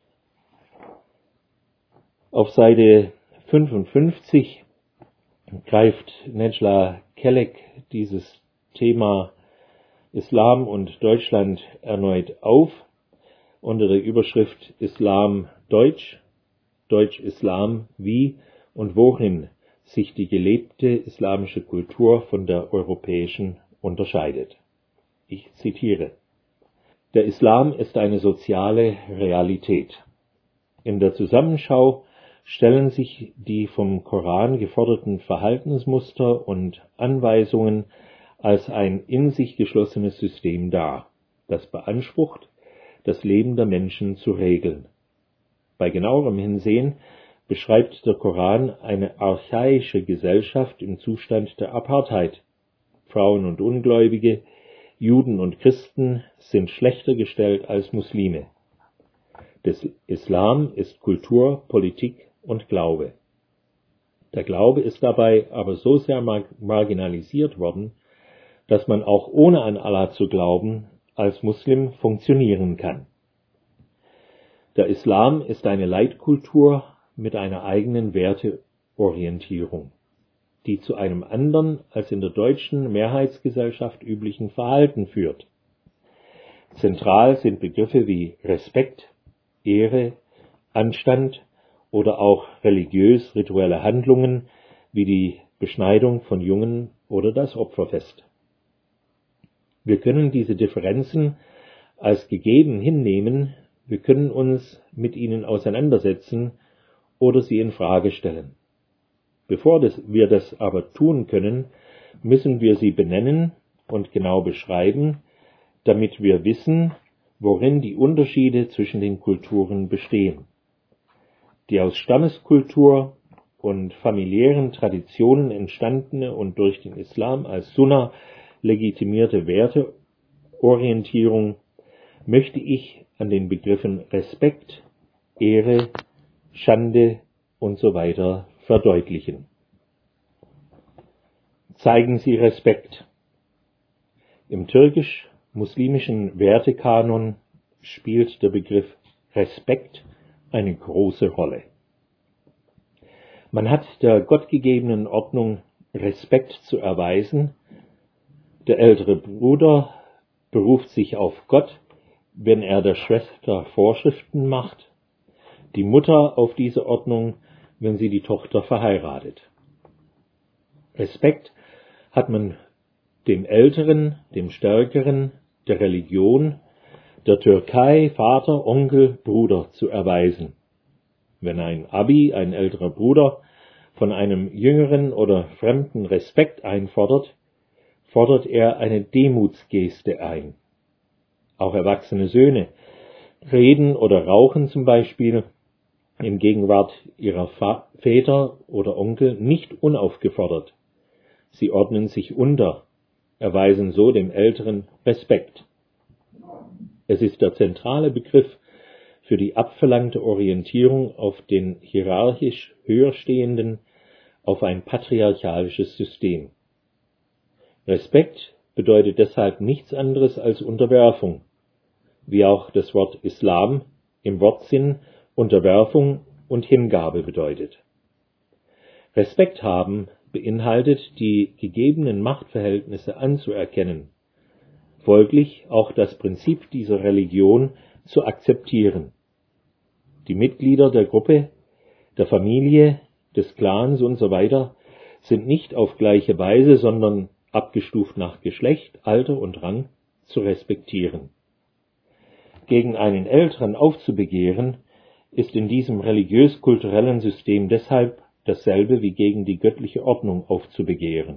Auf Seite fünfundfünfzig greift Necla Kelleck dieses Thema Islam und Deutschland erneut auf, unter der Überschrift Islam Deutsch, Deutsch-Islam, wie und worin sich die gelebte islamische Kultur von der europäischen unterscheidet. Ich zitiere: Der Islam ist eine soziale Realität. In der Zusammenschau stellen sich die vom Koran geforderten Verhaltensmuster und Anweisungen als ein in sich geschlossenes System dar, das beansprucht, das Leben der Menschen zu regeln. Bei genauerem Hinsehen beschreibt der Koran eine archaische Gesellschaft im Zustand der Apartheid. Frauen und Ungläubige, Juden und Christen sind schlechter gestellt als Muslime. Der Islam ist Kultur, Politik und Glaube. Der Glaube ist dabei aber so sehr marginalisiert worden, dass man auch ohne an Allah zu glauben als Muslim funktionieren kann. Der Islam ist eine Leitkultur mit einer eigenen Werteorientierung, die zu einem anderen als in der deutschen Mehrheitsgesellschaft üblichen Verhalten führt. Zentral sind Begriffe wie Respekt, Ehre, Anstand oder auch religiös-rituelle Handlungen wie die Beschneidung von Jungen oder das Opferfest. Wir können diese Differenzen als gegeben hinnehmen, wir können uns mit ihnen auseinandersetzen oder sie in Frage stellen. Bevor das, wir das aber tun können, müssen wir sie benennen und genau beschreiben, damit wir wissen, worin die Unterschiede zwischen den Kulturen bestehen. Die aus Stammeskultur und familiären Traditionen entstandene und durch den Islam als Sunna legitimierte Werteorientierung möchte ich an den Begriffen Respekt, Ehre, Schande und so weiter verdeutlichen. Zeigen Sie Respekt. Im türkisch-muslimischen Wertekanon spielt der Begriff Respekt eine große Rolle. Man hat der gottgegebenen Ordnung Respekt zu erweisen. Der ältere Bruder beruft sich auf Gott, wenn er der Schwester Vorschriften macht, die Mutter auf diese Ordnung, wenn sie die Tochter verheiratet. Respekt hat man dem Älteren, dem Stärkeren, der Religion, der Türkei, Vater, Onkel, Bruder zu erweisen. Wenn ein Abi, ein älterer Bruder, von einem Jüngeren oder Fremden Respekt einfordert, fordert er eine Demutsgeste ein. Auch erwachsene Söhne reden oder rauchen zum Beispiel in Gegenwart ihrer Väter oder Onkel nicht unaufgefordert. Sie ordnen sich unter, erweisen so dem Älteren Respekt. Es ist der zentrale Begriff für die abverlangte Orientierung auf den hierarchisch Höherstehenden, auf ein patriarchalisches System. Respekt bedeutet deshalb nichts anderes als Unterwerfung, wie auch das Wort Islam im Wortsinn Unterwerfung und Hingabe bedeutet. Respekt haben beinhaltet, die gegebenen Machtverhältnisse anzuerkennen, folglich auch das Prinzip dieser Religion zu akzeptieren. Die Mitglieder der Gruppe, der Familie, des Clans und so weiter sind nicht auf gleiche Weise, sondern abgestuft nach Geschlecht, Alter und Rang zu respektieren. Gegen einen Älteren aufzubegehren, ist in diesem religiös-kulturellen System deshalb dasselbe wie gegen die göttliche Ordnung aufzubegehren.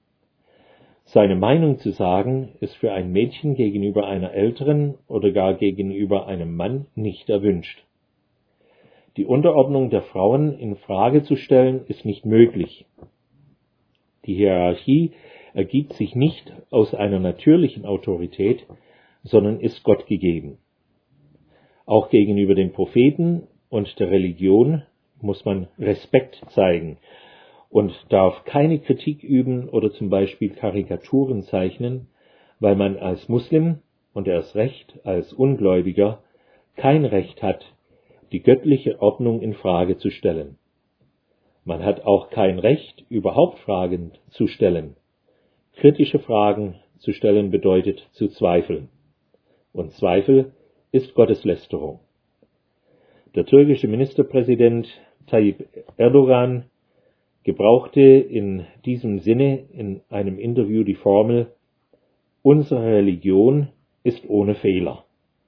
Seine Meinung zu sagen, ist für ein Mädchen gegenüber einer Älteren oder gar gegenüber einem Mann nicht erwünscht. Die Unterordnung der Frauen in Frage zu stellen, ist nicht möglich. Die Hierarchie ergibt sich nicht aus einer natürlichen Autorität, sondern ist Gott gegeben. Auch gegenüber den Propheten und der Religion muss man Respekt zeigen und darf keine Kritik üben oder zum Beispiel Karikaturen zeichnen, weil man als Muslim und erst recht als Ungläubiger kein Recht hat, die göttliche Ordnung in Frage zu stellen. Man hat auch kein Recht, überhaupt Fragen zu stellen. Kritische Fragen zu stellen bedeutet zu zweifeln. Und Zweifel ist Gotteslästerung. Der türkische Ministerpräsident Tayyip Erdogan gebrauchte in diesem Sinne in einem Interview die Formel: Unsere Religion ist ohne Fehler.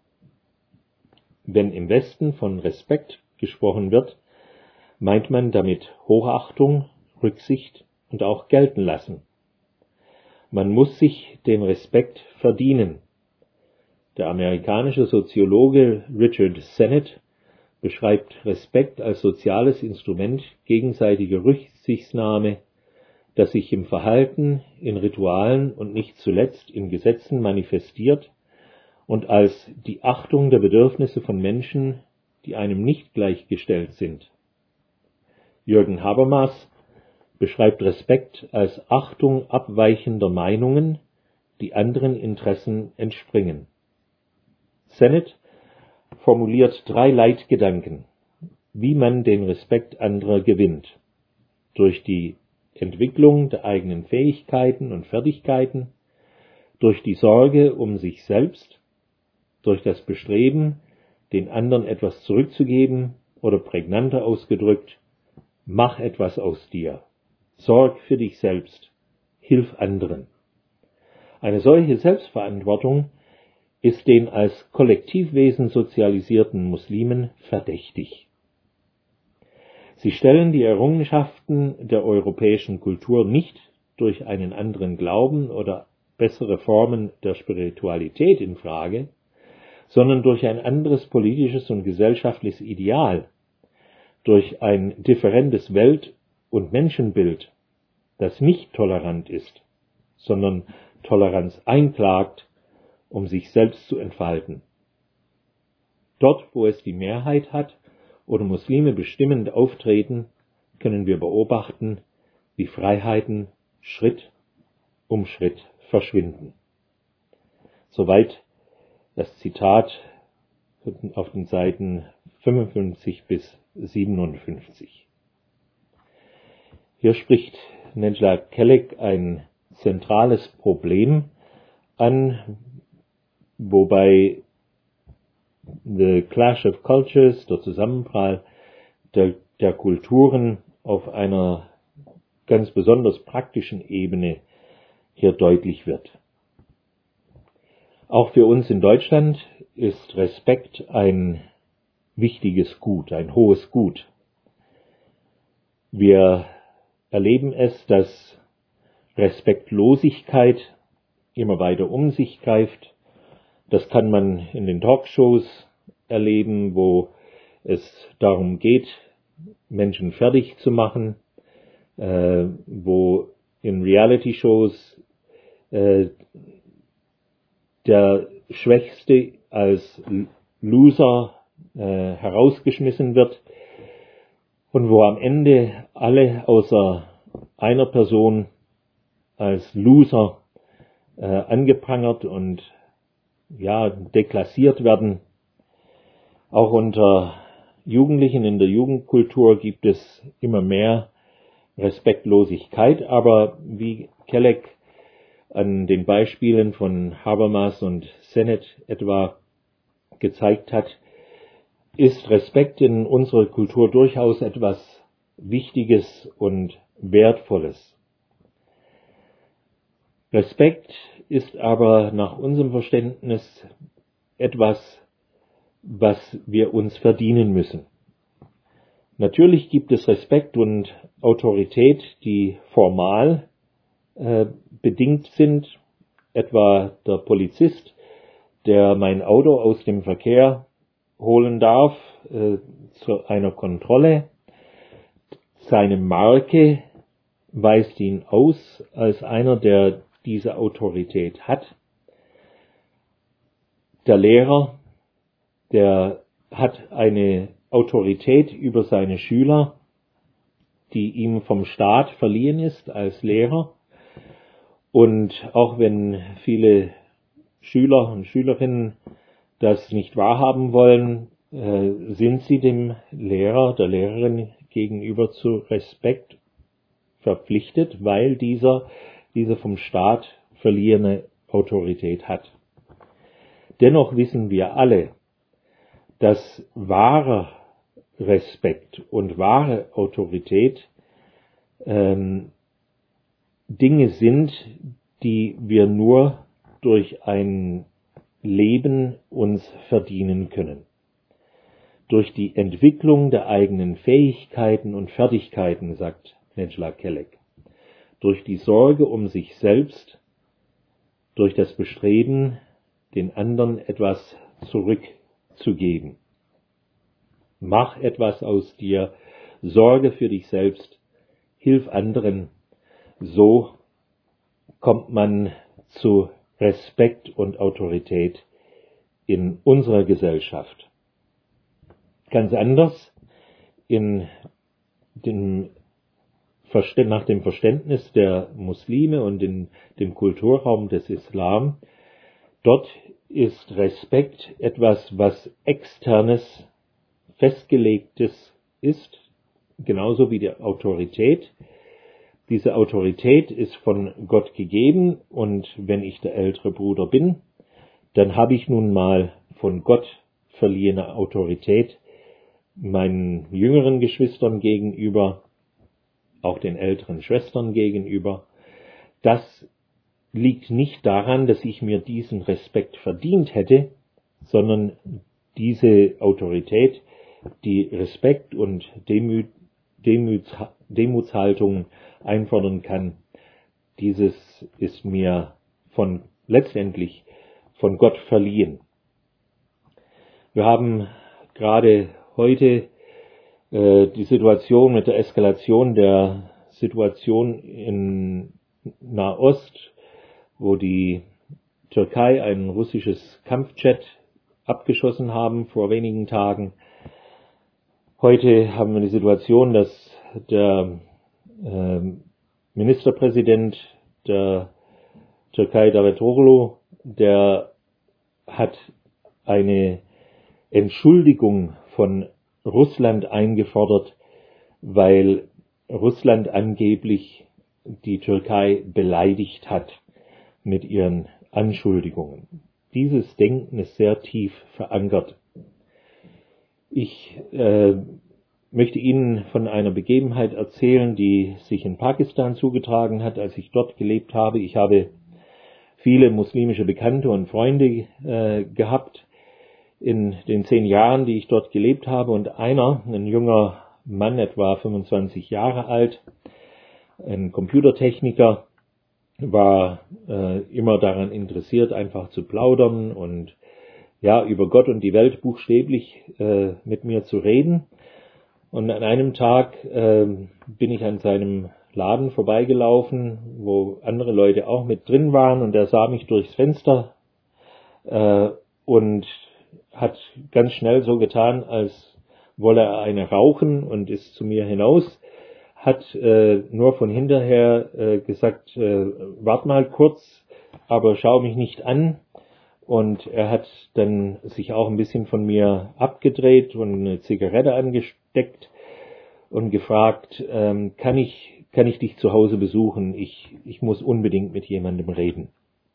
Wenn im Westen von Respekt gesprochen wird, meint man damit Hochachtung, Rücksicht und auch gelten lassen. Man muss sich den Respekt verdienen. Der amerikanische Soziologe Richard Sennett beschreibt Respekt als soziales Instrument gegenseitiger Rücksichtnahme, das sich im Verhalten, in Ritualen und nicht zuletzt in Gesetzen manifestiert und als die Achtung der Bedürfnisse von Menschen, die einem nicht gleichgestellt sind. Jürgen Habermas beschreibt Respekt als Achtung abweichender Meinungen, die anderen Interessen entspringen. Sennett formuliert drei Leitgedanken, wie man den Respekt anderer gewinnt: durch die Entwicklung der eigenen Fähigkeiten und Fertigkeiten, durch die Sorge um sich selbst, durch das Bestreben, den anderen etwas zurückzugeben oder prägnanter ausgedrückt: Mach etwas aus dir, sorg für dich selbst, hilf anderen. Eine solche Selbstverantwortung ist den als Kollektivwesen sozialisierten Muslimen verdächtig. Sie stellen die Errungenschaften der europäischen Kultur nicht durch einen anderen Glauben oder bessere Formen der Spiritualität in Frage, sondern durch ein anderes politisches und gesellschaftliches Ideal, durch ein differentes Welt- und Menschenbild, das nicht tolerant ist, sondern Toleranz einklagt, um sich selbst zu entfalten. Dort, wo es die Mehrheit hat oder Muslime bestimmend auftreten, können wir beobachten, wie Freiheiten Schritt um Schritt verschwinden. Soweit das Zitat auf den Seiten fünfundfünfzig bis siebenundfünfzig. Hier spricht Nejla Kelek ein zentrales Problem an, wobei The Clash of Cultures, der Zusammenprall der, der Kulturen auf einer ganz besonders praktischen Ebene hier deutlich wird. Auch für uns in Deutschland ist Respekt ein wichtiges Gut, ein hohes Gut. Wir erleben es, dass Respektlosigkeit immer weiter um sich greift. Das kann man in den Talkshows erleben, wo es darum geht, Menschen fertig zu machen, äh, wo in Reality-Shows äh, der Schwächste als Loser äh, herausgeschmissen wird und wo am Ende alle außer einer Person als Loser äh, angeprangert und ja deklassiert werden. Auch unter Jugendlichen in der Jugendkultur gibt es immer mehr Respektlosigkeit, aber wie Kelek an den Beispielen von Habermas und Sennett etwa gezeigt hat, ist Respekt in unserer Kultur durchaus etwas Wichtiges und Wertvolles. Respekt ist aber nach unserem Verständnis etwas, was wir uns verdienen müssen. Natürlich gibt es Respekt und Autorität, die formal äh, bedingt sind, etwa der Polizist, der mein Auto aus dem Verkehr holen darf äh, zu einer Kontrolle. Seine Marke weist ihn aus als einer, der diese Autorität hat. Der Lehrer, der hat eine Autorität über seine Schüler, die ihm vom Staat verliehen ist als Lehrer. Und auch wenn viele Schüler und Schülerinnen das nicht wahrhaben wollen, äh, sind sie dem Lehrer, der Lehrerin gegenüber zu Respekt verpflichtet, weil dieser diese vom Staat verliehene Autorität hat. Dennoch wissen wir alle, dass wahrer Respekt und wahre Autorität ähm, Dinge sind, die wir nur durch ein Leben uns verdienen können. Durch die Entwicklung der eigenen Fähigkeiten und Fertigkeiten, sagt Nejla Kelek. Durch die Sorge um sich selbst, durch das Bestreben, den anderen etwas zurückzugeben. Mach etwas aus dir, sorge für dich selbst, hilf anderen. So kommt man zu Respekt und Autorität in unserer Gesellschaft. Ganz anders in dem nach dem Verständnis der Muslime und in dem Kulturraum des Islam. Dort ist Respekt etwas, was Externes, Festgelegtes ist, genauso wie die Autorität. Diese Autorität ist von Gott gegeben und wenn ich der ältere Bruder bin, dann habe ich nun mal von Gott verliehene Autorität meinen jüngeren Geschwistern gegenüber, auch den älteren Schwestern gegenüber. Das liegt nicht daran, dass ich mir diesen Respekt verdient hätte, sondern diese Autorität, die Respekt und Demut, Demuts, Demutshaltung einfordern kann, dieses ist mir von letztendlich von Gott verliehen. Wir haben gerade heute äh, die Situation mit der Eskalation der Situation in Nahost, wo die Türkei ein russisches Kampfjet abgeschossen haben vor wenigen Tagen. Heute haben wir die Situation, dass der äh, Ministerpräsident der Türkei, Davutoglu, der hat eine Entschuldigung von Russland eingefordert, weil Russland angeblich die Türkei beleidigt hat mit ihren Anschuldigungen. Dieses Denken ist sehr tief verankert. Ich äh, möchte Ihnen von einer Begebenheit erzählen, die sich in Pakistan zugetragen hat, als ich dort gelebt habe. Ich habe viele muslimische Bekannte und Freunde äh, gehabt in den zehn Jahren, die ich dort gelebt habe. Und einer, ein junger Mann, etwa fünfundzwanzig Jahre alt, ein Computertechniker, war äh, immer daran interessiert, einfach zu plaudern und ja über Gott und die Welt buchstäblich äh, mit mir zu reden. Und an einem Tag äh, bin ich an seinem Laden vorbeigelaufen, wo andere Leute auch mit drin waren, und er sah mich durchs Fenster äh, und hat ganz schnell so getan, als wolle er eine rauchen, und ist zu mir hinaus, hat äh, nur von hinterher äh, gesagt, äh, wart mal kurz, aber schau mich nicht an. Und er hat dann sich auch ein bisschen von mir abgedreht und eine Zigarette angesteckt und gefragt, ähm, kann ich, kann ich dich zu Hause besuchen? Ich, ich muss unbedingt mit jemandem reden.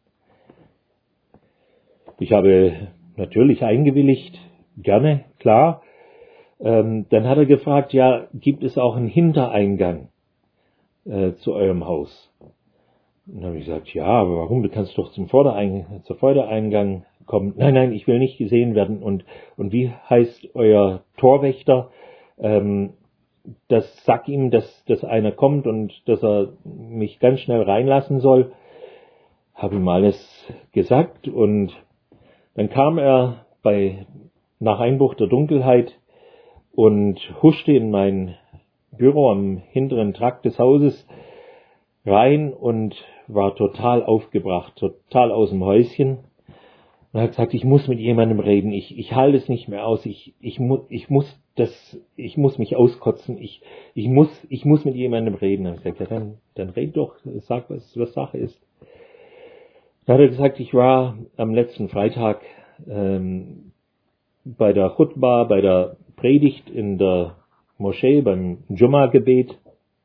Ich habe natürlich eingewilligt, gerne, klar. Ähm, dann hat er gefragt, ja, gibt es auch einen Hintereingang äh, zu eurem Haus? Und dann habe ich gesagt, ja, aber warum? Du kannst doch zum Vordereingang, zur Vordereingang kommen. Nein, nein, ich will nicht gesehen werden. Und, und wie heißt euer Torwächter? Ähm, das sag ihm, dass, dass einer kommt und dass er mich ganz schnell reinlassen soll. Habe ihm alles gesagt, und dann kam er bei, nach Einbruch der Dunkelheit und huschte in mein Büro am hinteren Trakt des Hauses rein und war total aufgebracht, total aus dem Häuschen. Und hat gesagt, ich muss mit jemandem reden, ich, ich halte es nicht mehr aus, ich, ich, mu, ich muss das, ich muss mich auskotzen, ich, ich muss, ich muss mit jemandem reden. Dann habe ich gesagt, ja, dann, dann red doch, sag, was, was Sache ist. Dann hat er gesagt, ich war am letzten Freitag ähm, bei der Chutba, bei der Predigt in der Moschee, beim Jumma-Gebet.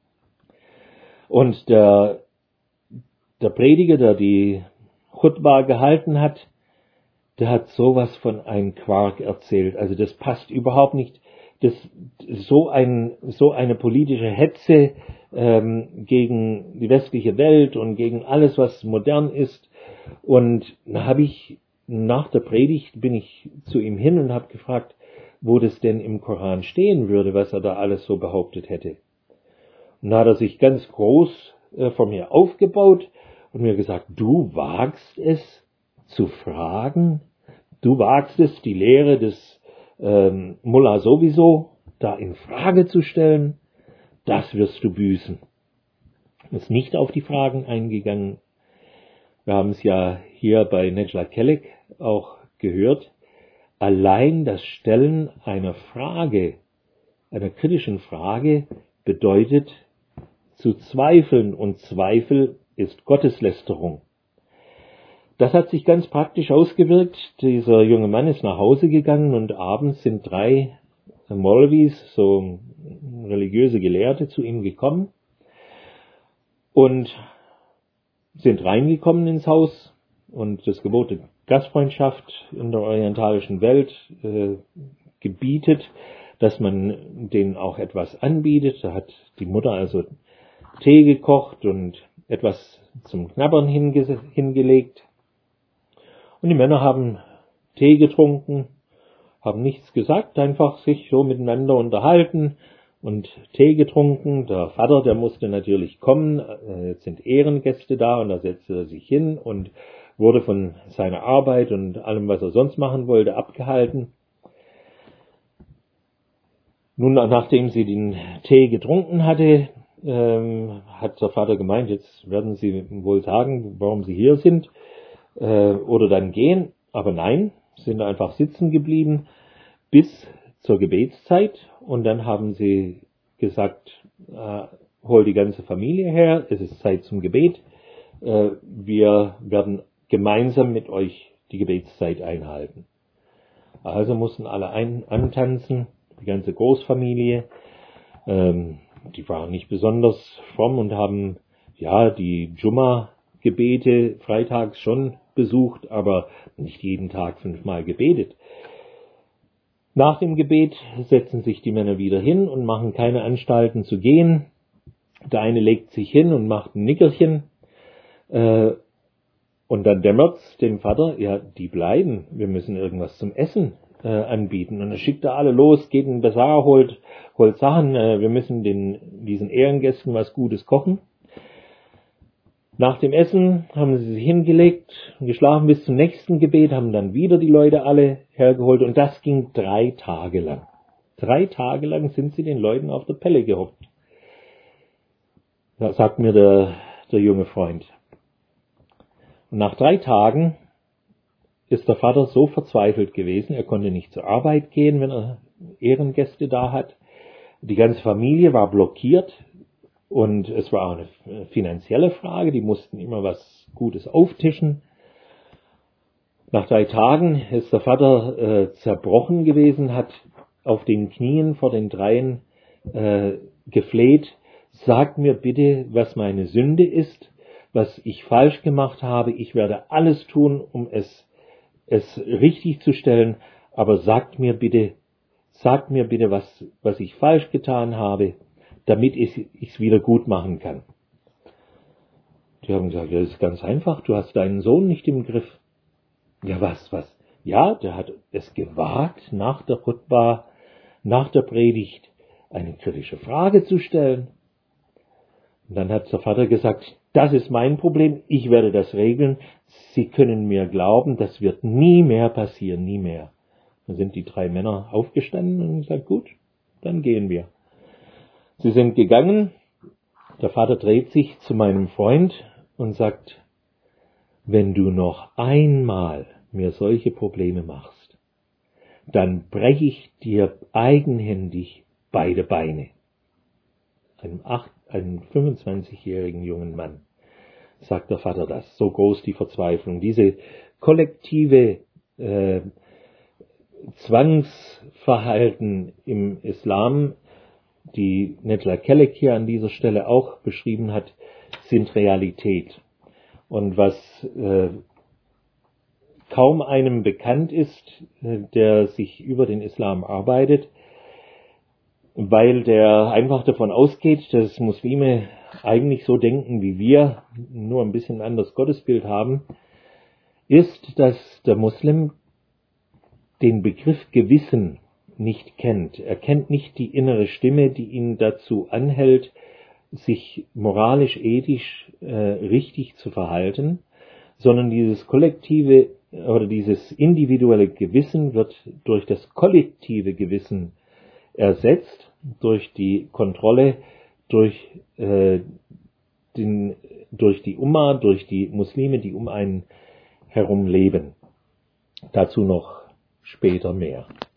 Und der, der Prediger, der die Chutba gehalten hat, der hat sowas von einem Quark erzählt. Also das passt überhaupt nicht. Das, so, ein, so eine politische Hetze ähm, gegen die westliche Welt und gegen alles, was modern ist. Und da habe ich, nach der Predigt bin ich zu ihm hin und habe gefragt, wo das denn im Koran stehen würde, was er da alles so behauptet hätte. Und da hat er sich ganz groß äh, von mir aufgebaut und mir gesagt, du wagst es zu fragen, du wagst es, die Lehre des ähm, Mullah sowieso da in Frage zu stellen, das wirst du büßen. Ist nicht auf die Fragen eingegangen. Wir haben es ja hier bei Necla Kelek auch gehört. Allein das Stellen einer Frage, einer kritischen Frage, bedeutet zu zweifeln, und Zweifel ist Gotteslästerung. Das hat sich ganz praktisch ausgewirkt. Dieser junge Mann ist nach Hause gegangen, und abends sind drei Maulvis, so religiöse Gelehrte, zu ihm gekommen und sind reingekommen ins Haus, und das Gebot der Gastfreundschaft in der orientalischen Welt äh, gebietet, dass man denen auch etwas anbietet. Da hat die Mutter also Tee gekocht und etwas zum Knabbern hinge- hingelegt. Und die Männer haben Tee getrunken, haben nichts gesagt, einfach sich so miteinander unterhalten und Tee getrunken. Der Vater, der musste natürlich kommen, jetzt sind Ehrengäste da, und da setzte er sich hin und wurde von seiner Arbeit und allem, was er sonst machen wollte, abgehalten. Nun, nachdem sie den Tee getrunken hatte, ähm, hat der Vater gemeint, jetzt werden sie wohl sagen, warum sie hier sind, äh, oder dann gehen. Aber nein, sind einfach sitzen geblieben bis zur Gebetszeit, und dann haben sie gesagt, äh, hol die ganze Familie her, es ist Zeit zum Gebet, äh, wir werden gemeinsam mit euch die Gebetszeit einhalten. Also mussten alle ein, antanzen, die ganze Großfamilie, ähm, die waren nicht besonders fromm und haben ja die Jumma-Gebete freitags schon besucht, aber nicht jeden Tag fünfmal gebetet. Nach dem Gebet setzen sich die Männer wieder hin und machen keine Anstalten zu gehen. Der eine legt sich hin und macht ein Nickerchen, äh, und dann dämmert's dem Vater, ja, die bleiben, wir müssen irgendwas zum Essen äh, anbieten. Und dann schickt er alle los, geht in den Basar, holt, holt Sachen, äh, wir müssen den, diesen Ehrengästen was Gutes kochen. Nach dem Essen haben sie sich hingelegt und geschlafen bis zum nächsten Gebet, haben dann wieder die Leute alle hergeholt, und das ging drei Tage lang. Drei Tage lang sind sie den Leuten auf der Pelle gehockt. Da sagt mir der, der junge Freund. Und nach drei Tagen ist der Vater so verzweifelt gewesen, er konnte nicht zur Arbeit gehen, wenn er Ehrengäste da hat. Die ganze Familie war blockiert. Und es war auch eine finanzielle Frage, die mussten immer was Gutes auftischen. Nach drei Tagen ist der Vater äh, zerbrochen gewesen, hat auf den Knien vor den Dreien äh, gefleht, sagt mir bitte, was meine Sünde ist, was ich falsch gemacht habe, ich werde alles tun, um es, es richtig zu stellen, aber sagt mir bitte, sagt mir bitte, was, was ich falsch getan habe, damit ich es wieder gut machen kann. Die haben gesagt, ja, das ist ganz einfach, du hast deinen Sohn nicht im Griff. Ja, was, was? Ja, der hat es gewagt, nach der Chutba, nach der Predigt, eine kritische Frage zu stellen. Und dann hat der Vater gesagt, das ist mein Problem, ich werde das regeln, Sie können mir glauben, das wird nie mehr passieren, nie mehr. Dann sind die drei Männer aufgestanden und gesagt, gut, dann gehen wir. Sie sind gegangen, der Vater dreht sich zu meinem Freund und sagt, wenn du noch einmal mir solche Probleme machst, dann breche ich dir eigenhändig beide Beine. Einem, acht, einem fünfundzwanzigjährigen jungen Mann sagt der Vater das, so groß die Verzweiflung. Diese kollektive äh, Zwangsverhalten im Islam, die Netla Kelek hier an dieser Stelle auch beschrieben hat, sind Realität. Und was äh, kaum einem bekannt ist, äh, der sich über den Islam arbeitet, weil der einfach davon ausgeht, dass Muslime eigentlich so denken wie wir, nur ein bisschen anderes Gottesbild haben, ist, dass der Muslim den Begriff Gewissen nicht kennt. Er kennt nicht die innere Stimme, die ihn dazu anhält, sich moralisch, ethisch äh, richtig zu verhalten, sondern dieses kollektive oder dieses individuelle Gewissen wird durch das kollektive Gewissen ersetzt, durch die Kontrolle, durch, äh, den, durch die Umma, durch die Muslime, die um einen herum leben. Dazu noch später mehr.